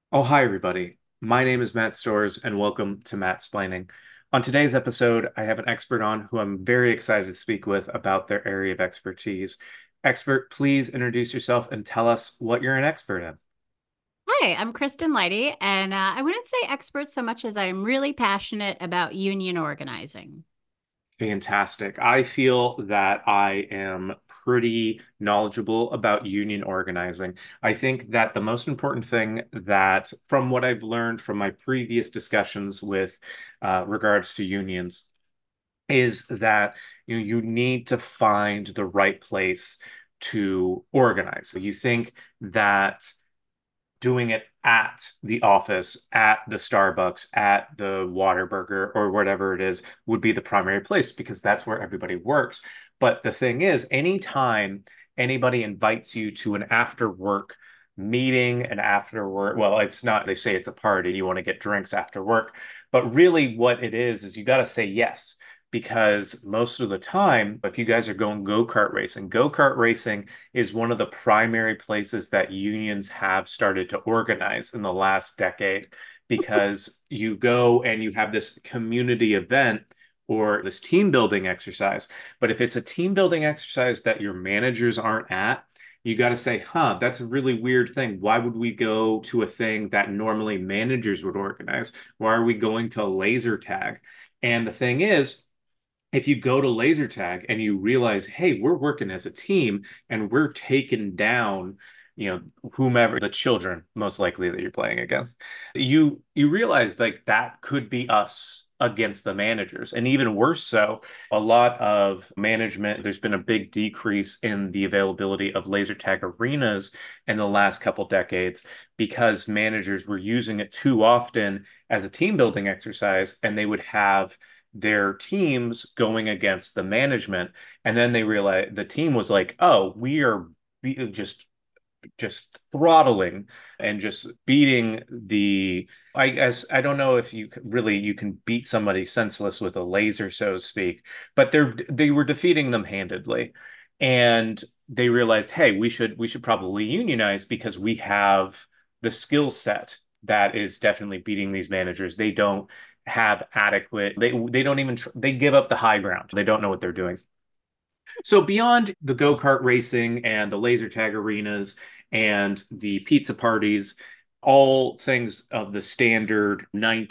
Oh, hi, everybody. My name is Matt Stores, and welcome to Matt Splaining. On today's episode, I have an expert on who I'm very excited to speak with about their area of expertise. Expert, please introduce yourself and tell us what you're an expert in. Hi, I'm Kristen Leidy, and I wouldn't say expert so much as I'm really passionate about union organizing. Fantastic. I feel that I am pretty knowledgeable about union organizing. I think that the most important thing that, from what I've learned from my previous discussions with regards to unions, is that you need to find the right place to organize. You think that doing it at the office, at the Starbucks, at the Whataburger, or whatever it is, would be the primary place because that's where everybody works. But the thing is, anytime anybody invites you to an after work meeting, an after work, well, it's not, they say it's a party, you want to get drinks after work. But really, what it is you got to say yes. Because most of the time, if you guys are going go-kart racing is one of the primary places that unions have started to organize in the last decade because you go and you have this community event or this team building exercise. But if it's a team building exercise that your managers aren't at, you got to say, huh, that's a really weird thing. Why would we go to a thing that normally managers would organize? Why are we going to laser tag? And the thing is, if you go to laser tag and you realize, hey, we're working as a team and we're taking down, whomever the children most likely that you're playing against, you realize like that could be us against the managers. And even worse so, a lot of management, there's been a big decrease in the availability of laser tag arenas in the last couple decades because managers were using it too often as a team building exercise and they would have their teams going against the management. And then they realized the team was like, oh, we are just throttling and just beating the I guess I don't know if you can beat somebody senseless with a laser, so to speak, but they were defeating them handedly. And they realized, hey, we should probably unionize because we have the skill set that is definitely beating these managers. They don't have adequate, they don't even they give up the high ground. They don't know what they're doing. So beyond the go-kart racing and the laser tag arenas and the pizza parties, all things of the standard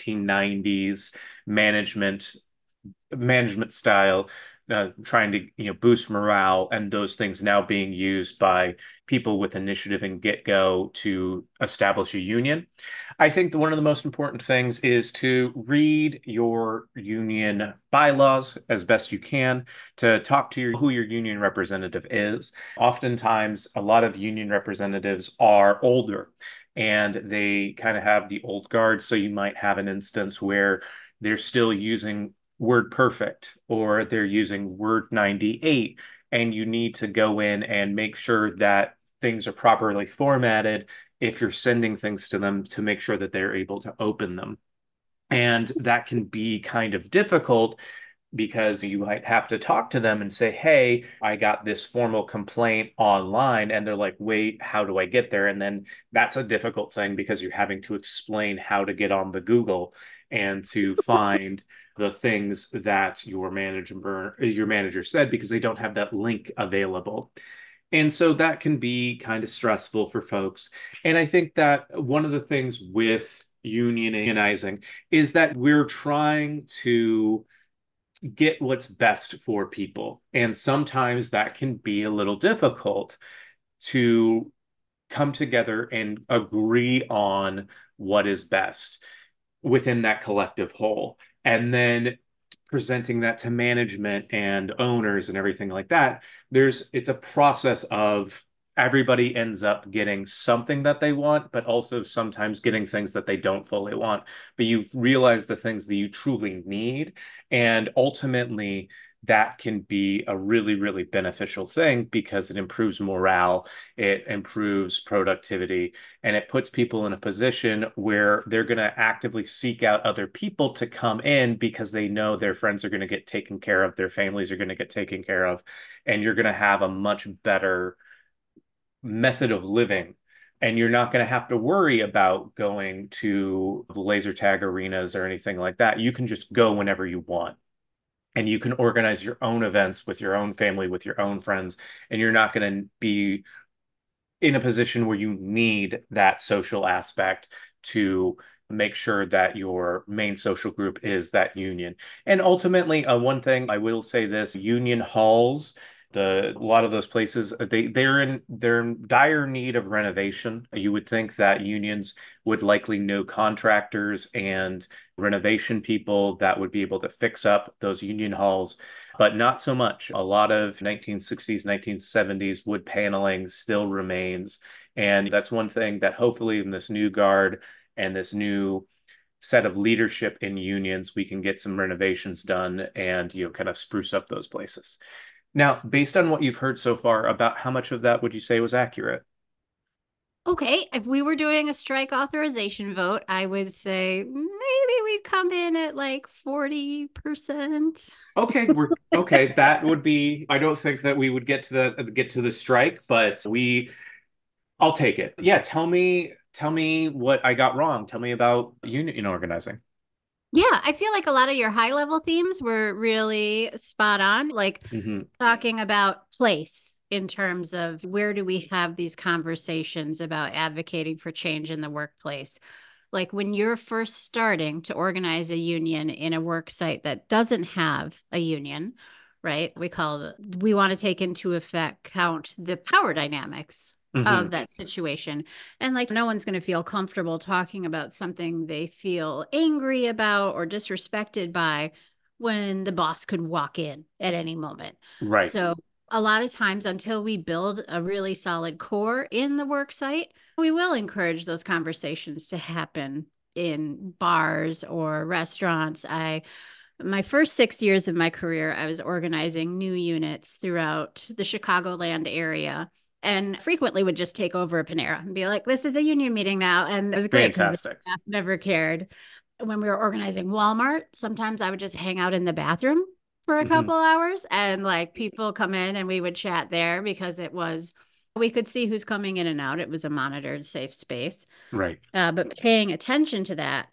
1990s management management style, trying to boost morale, and those things now being used by people with initiative and get go to establish a union. I think that one of the most important things is to read your union bylaws as best you can, to talk to who your union representative is. Oftentimes, a lot of union representatives are older and they kind of have the old guard. So you might have an instance where they're still using Word Perfect or they're using Word 98, and you need to go in and make sure that things are properly formatted if you're sending things to them to make sure that they're able to open them. And that can be kind of difficult because you might have to talk to them and say, hey, I got this formal complaint online. And they're like, wait, how do I get there? And then that's a difficult thing because you're having to explain how to get on the Google and to find the things that your manager said because they don't have that link available. And so that can be kind of stressful for folks. And I think that one of the things with unionizing is that we're trying to get what's best for people. And sometimes that can be a little difficult to come together and agree on what is best within that collective whole. And then presenting that to management and owners and everything like that, it's a process of everybody ends up getting something that they want, but also sometimes getting things that they don't fully want. But you realize the things that you truly need. And ultimately, that can be a really, really beneficial thing because it improves morale, it improves productivity, and it puts people in a position where they're going to actively seek out other people to come in because they know their friends are going to get taken care of, their families are going to get taken care of, and you're going to have a much better method of living And you're not going to have to worry about going to the laser tag arenas or anything like that. You can just go whenever you want. And you can organize your own events with your own family, with your own friends, and you're not going to be in a position where you need that social aspect to make sure that your main social group is that union. And ultimately, one thing I will say this, union halls, a lot of those places they're in dire need of renovation. You would think that unions would likely know contractors and renovation people that would be able to fix up those union halls, but not so much. A lot of 1960s, 1970s wood paneling still remains. And that's one thing that hopefully in this new guard and this new set of leadership in unions, we can get some renovations done and, kind of spruce up those places. Now, based on what you've heard so far, about how much of that would you say was accurate? Okay, if we were doing a strike authorization vote, I would say maybe we'd come in at like 40%. Okay, we're okay. That would be, I don't think that we would get to the strike, but I'll take it. Yeah, tell me what I got wrong. Tell me about union organizing. Yeah, I feel like a lot of your high level themes were really spot on, like Hmm. talking about place in terms of where do we have these conversations about advocating for change in the workplace. Like when you're first starting to organize a union in a work site that doesn't have a union, right? We want to take into effect count the power dynamics Hmm. of that situation. And like no one's going to feel comfortable talking about something they feel angry about or disrespected by when the boss could walk in at any moment. Right. So a lot of times until we build a really solid core in the work site, we will encourage those conversations to happen in bars or restaurants. My first 6 years of my career, I was organizing new units throughout the Chicagoland area and frequently would just take over a Panera and be like, this is a union meeting now. And it was great because the Fantastic. staff never cared. When we were organizing Walmart, sometimes I would just hang out in the bathroom for a Hmm. couple hours and like people come in and we would chat there because we could see who's coming in and out. It was a monitored safe space. Right. But paying attention to that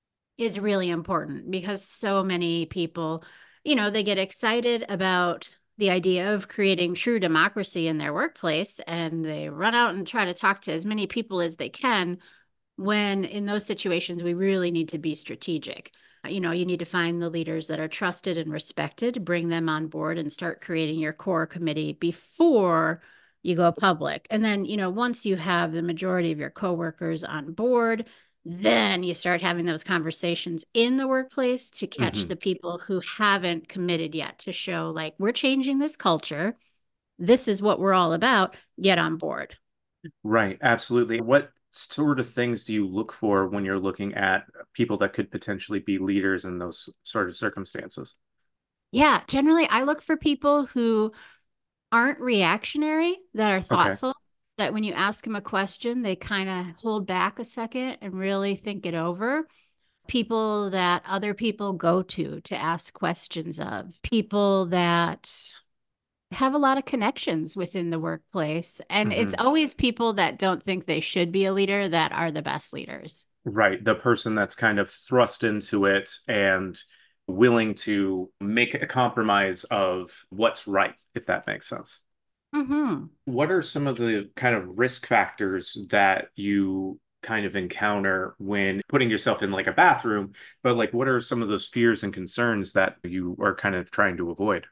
is really important because so many people, they get excited about the idea of creating true democracy in their workplace and they run out and try to talk to as many people as they can when in those situations we really need to be strategic. You need to find the leaders that are trusted and respected, bring them on board and start creating your core committee before you go public. And then, once you have the majority of your coworkers on board, then you start having those conversations in the workplace to catch Hmm. the people who haven't committed yet to show like we're changing this culture. This is what we're all about. Get on board. Right. Absolutely. What sort of things do you look for when you're looking at people that could potentially be leaders in those sort of circumstances? Yeah, generally I look for people who aren't reactionary, that are Okay. thoughtful, that when you ask them a question, they kind of hold back a second and really think it over. People that other people go to ask questions of, people that have a lot of connections within the workplace. And it's Hmm. always people that don't think they should be a leader that are the best leaders. Right. The person that's kind of thrust into it and willing to make a compromise of what's right, if that makes sense. Hmm. What are some of the kind of risk factors that you kind of encounter when putting yourself in like a bathroom, but like what are some of those fears and concerns that you are kind of trying to avoid?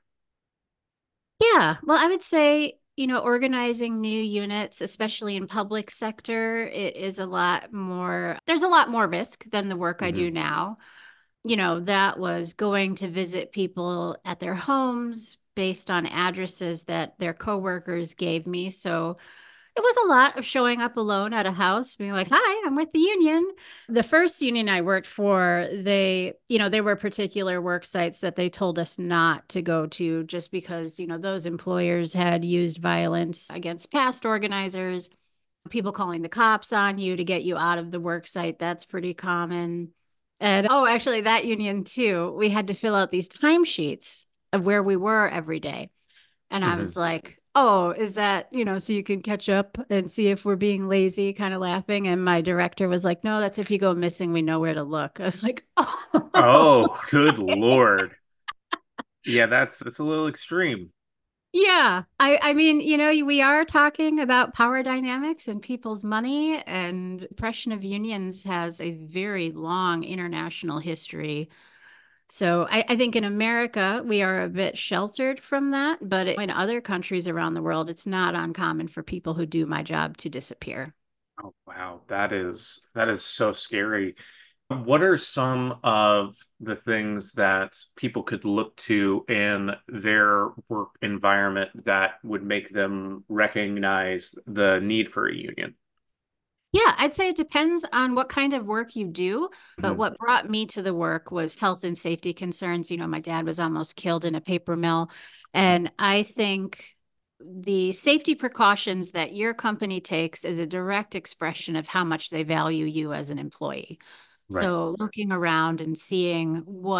Yeah, well, I would say, organizing new units, especially in public sector, it is there's a lot more risk than the work I do Hmm. now. That was going to visit people at their homes based on addresses that their coworkers gave me. So it was a lot of showing up alone at a house, being like, "Hi, I'm with the union." The first union I worked for, there were particular work sites that they told us not to go to just because, those employers had used violence against past organizers, people calling the cops on you to get you out of the work site. That's pretty common. And oh, actually, that union too, we had to fill out these timesheets of where we were every day. And I Hmm. was like, oh, is that, so you can catch up and see if we're being lazy, kind of laughing. And my director was like, no, that's if you go missing, we know where to look. I was like, oh, Oh, good Lord. Yeah, that's a little extreme. yeah. I mean, we are talking about power dynamics and people's money, and oppression of unions has a very long international history. So I think in America, we are a bit sheltered from that, but in other countries around the world, it's not uncommon for people who do my job to disappear. Oh, wow. That is so scary. What are some of the things that people could look to in their work environment that would make them recognize the need for a union? Yeah, I'd say it depends on what kind of work you do. But Mhm. what brought me to the work was health and safety concerns. My dad was almost killed in a paper mill. And I think the safety precautions that your company takes is a direct expression of how much they value you as an employee. Right. So looking around and seeing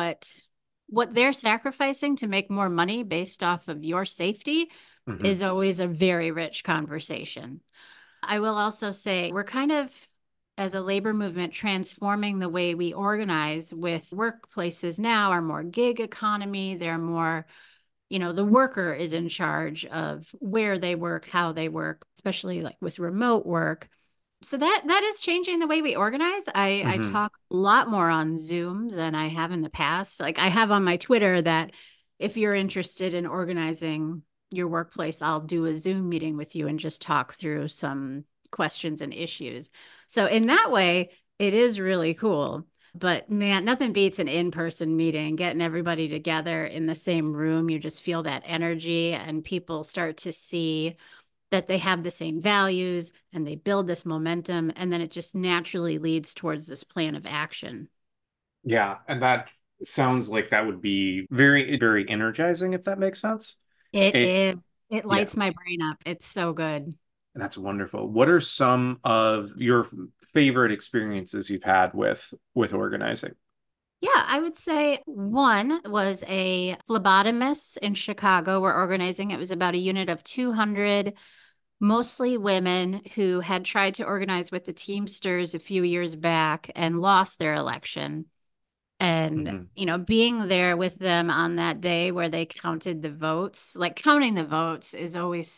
what they're sacrificing to make more money based off of your safety Hmm. is always a very rich conversation. I will also say we're kind of, as a labor movement, transforming the way we organize with workplaces now are more gig economy. They're more, the worker is in charge of where they work, how they work, especially like with remote work. So that is changing the way we organize. I Hmm. talk a lot more on Zoom than I have in the past. Like I have on my Twitter that if you're interested in organizing your workplace, I'll do a Zoom meeting with you and just talk through some questions and issues. So in that way, it is really cool. But man, nothing beats an in-person meeting, getting everybody together in the same room. You just feel that energy and people start to see that they have the same values and they build this momentum. And then it just naturally leads towards this plan of action. Yeah, and that sounds like that would be very, very energizing, if that makes sense. It It, is. It yeah, lights my brain up. It's so good. that's wonderful. What are some of your favorite experiences you've had with organizing? Yeah, I would say one was a phlebotomist in Chicago. We're organizing. It was about a unit of 200, mostly women who had tried to organize with the Teamsters a few years back and lost their election. And, Hmm. being there with them on that day where they counted the votes, like counting the votes is always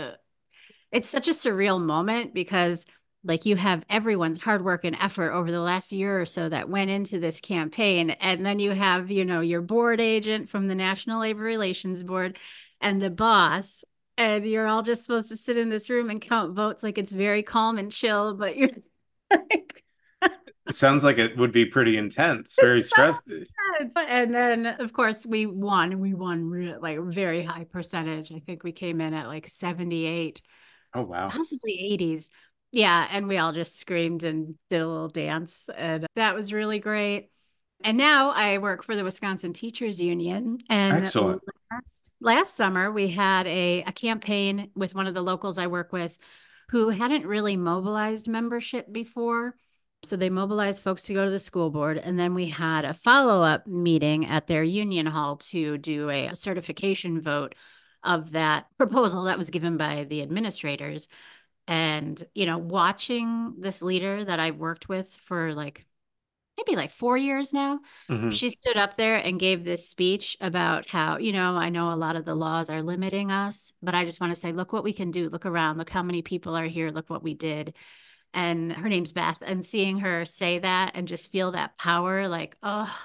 it's such a surreal moment because like you have everyone's hard work and effort over the last year or so that went into this campaign. And then you have, your board agent from the National Labor Relations Board and the boss. And you're all just supposed to sit in this room and count votes like it's very calm and chill, but you're like, It sounds like it would be pretty intense, very it's so stressed. intense. And then, of course, we won. We won like a very high percentage. I think we came in at like 78, Oh, wow. possibly 80s. Yeah, and we all just screamed and did a little dance, and that was really great. And now I work for the Wisconsin Teachers Union. And Excellent. last summer, we had a campaign with one of the locals I work with who hadn't really mobilized membership before. So they mobilized folks to go to the school board. And then we had a follow-up meeting at their union hall to do a certification vote of that proposal that was given by the administrators. And, watching this leader that I've worked with for like maybe like 4 years now, Hmm. she stood up there and gave this speech about how, I know a lot of the laws are limiting us, but I just want to say, look what we can do. Look around. Look how many people are here. Look what we did. And her name's Beth. And seeing her say that and just feel that power, like,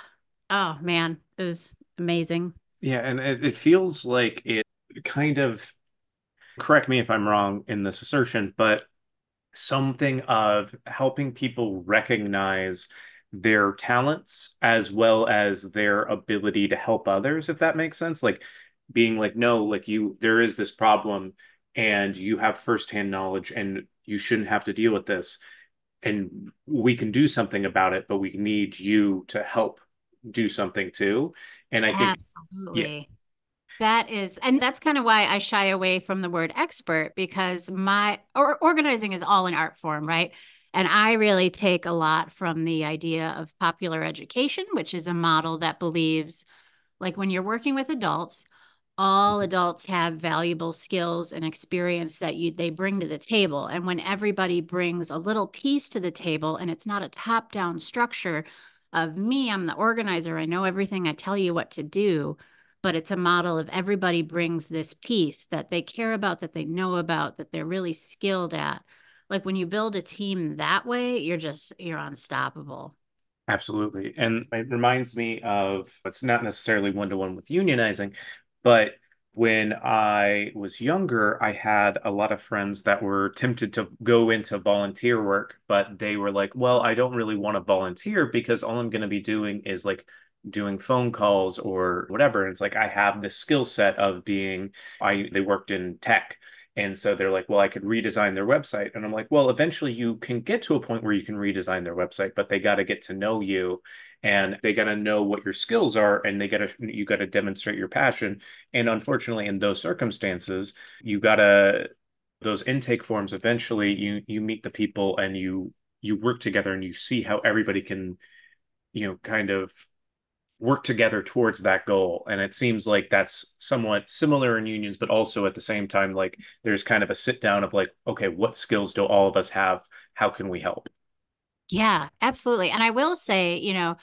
oh man, it was amazing. Yeah, and it feels like it kind of, correct me if I'm wrong in this assertion, but something of helping people recognize their talents as well as their ability to help others, if that makes sense. Like being like, no, like there is this problem and you have firsthand knowledge and you shouldn't have to deal with this. And we can do something about it, but we need you to help do something too. And I think, yeah, Absolutely. And that's kind of why I shy away from the word expert because organizing is all an art form, right? And I really take a lot from the idea of popular education, which is a model that believes like when you're working with adults, all adults have valuable skills and experience that they bring to the table. And when everybody brings a little piece to the table and it's not a top-down structure of me, I'm the organizer, I know everything, I tell you what to do, but it's a model of everybody brings this piece that they care about, that they know about, that they're really skilled at. Like when you build a team that way, you're unstoppable. Absolutely. And it reminds me of, it's not necessarily one-to-one with unionizing, but when I was younger, I had a lot of friends that were tempted to go into volunteer work, but they were like, well, I don't really want to volunteer because all I'm going to be doing is like doing phone calls or whatever. And it's like I have this skill set of being, they worked in tech. And so they're like, well, I could redesign their website. And I'm like, well, eventually you can get to a point where you can redesign their website, but they got to get to know you and they got to know what your skills are and you got to demonstrate your passion. And unfortunately, in those circumstances, those intake forms, eventually you meet the people and you work together and you see how everybody can, kind of work together towards that goal. And it seems like that's somewhat similar in unions, but also at the same time, like there's kind of a sit down of like, okay, what skills do all of us have? How can we help? Yeah, absolutely. And I will say,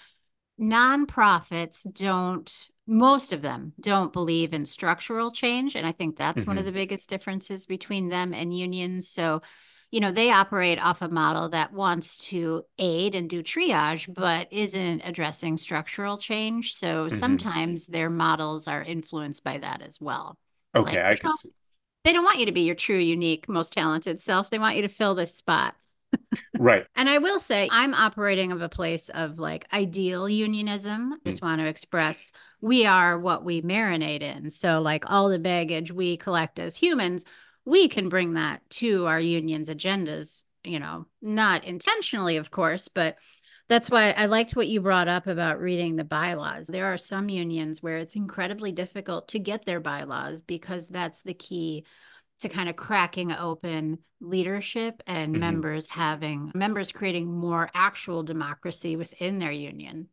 nonprofits most of them don't believe in structural change. And I think that's one of Mm-hmm. the biggest differences between them and unions. So, they operate off a model that wants to aid and do triage, but isn't addressing structural change. So Mm-hmm. sometimes their models are influenced by that as well. Okay, Like, I could see. they don't want you to be your true, unique, most talented self. They want you to fill this spot. Right. And I will say, I'm operating of a place of like ideal unionism. Just want to express we are what we marinate in. So, like all the baggage we collect as humans, we can bring that to our union's agendas, not intentionally, of course, but that's why I liked what you brought up about reading the bylaws. There are some unions where it's incredibly difficult to get their bylaws because that's the key to kind of cracking open leadership and Mm-hmm. members creating more actual democracy within their union.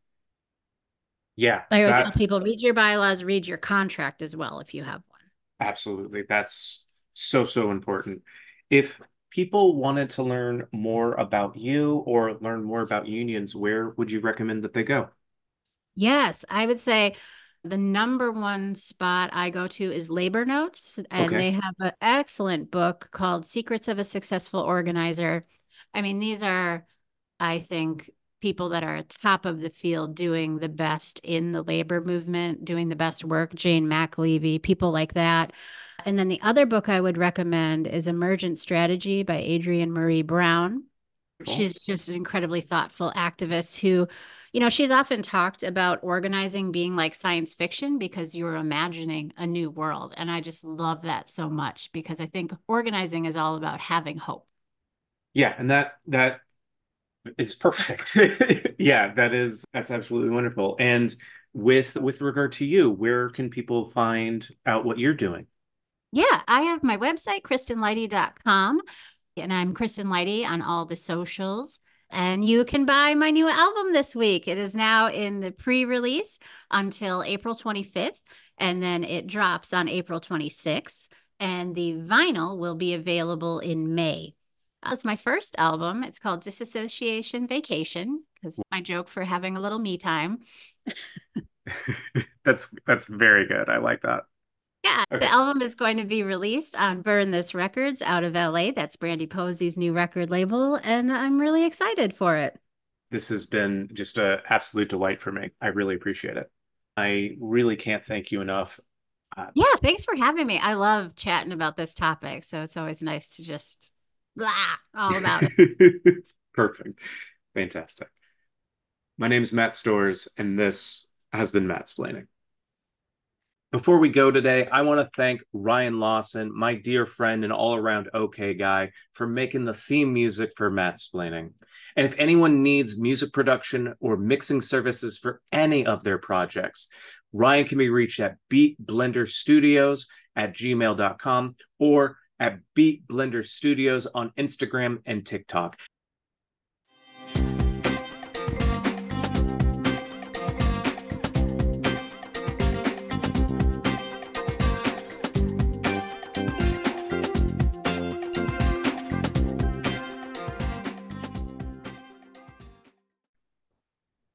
Yeah, I always tell that people read your bylaws, read your contract as well if you have one. absolutely. That's so, so important. If people wanted to learn more about you or learn more about unions, where would you recommend that they go? Yes, I would say the number one spot I go to is Labor Notes, and Okay. they have an excellent book called Secrets of a Successful Organizer. I mean, these are, I think, people that are at top of the field doing the best in the labor movement, doing the best work, Jane McAlevey, people like that. And then the other book I would recommend is Emergent Strategy by Adrienne Marie Brown. Cool. She's just an incredibly thoughtful activist who, she's often talked about organizing being like science fiction because you're imagining a new world. And I just love that so much because I think organizing is all about having hope. Yeah, and that is perfect. Yeah, that's absolutely wonderful. And with regard to you, where can people find out what you're doing? Yeah, I have my website, KristenLighty.com, and I'm Kristen Lighty on all the socials. And you can buy my new album this week. It is now in the pre-release until April 25th, and then it drops on April 26th. And the vinyl will be available in May. It's my first album. It's called Disassociation Vacation, because my joke for having a little me time. That's very good. I like that. Yeah, the Okay. album is going to be released on Burn This Records out of LA. That's Brandy Posey's new record label, and I'm really excited for it. This has been just an absolute delight for me. I really appreciate it. I really can't thank you enough. Uh, Yeah, thanks for having me. I love chatting about this topic, so it's always nice to just blah all about it. Perfect. Fantastic. My name is Matt Stores, and this has been Matt Splaining. Before we go today, I want to thank Ryan Lawson, my dear friend and all around okay guy, for making the theme music for Matt Splaining. And if anyone needs music production or mixing services for any of their projects, Ryan can be reached at beatblenderstudios@gmail.com or at Beat Blender Studios on Instagram and TikTok.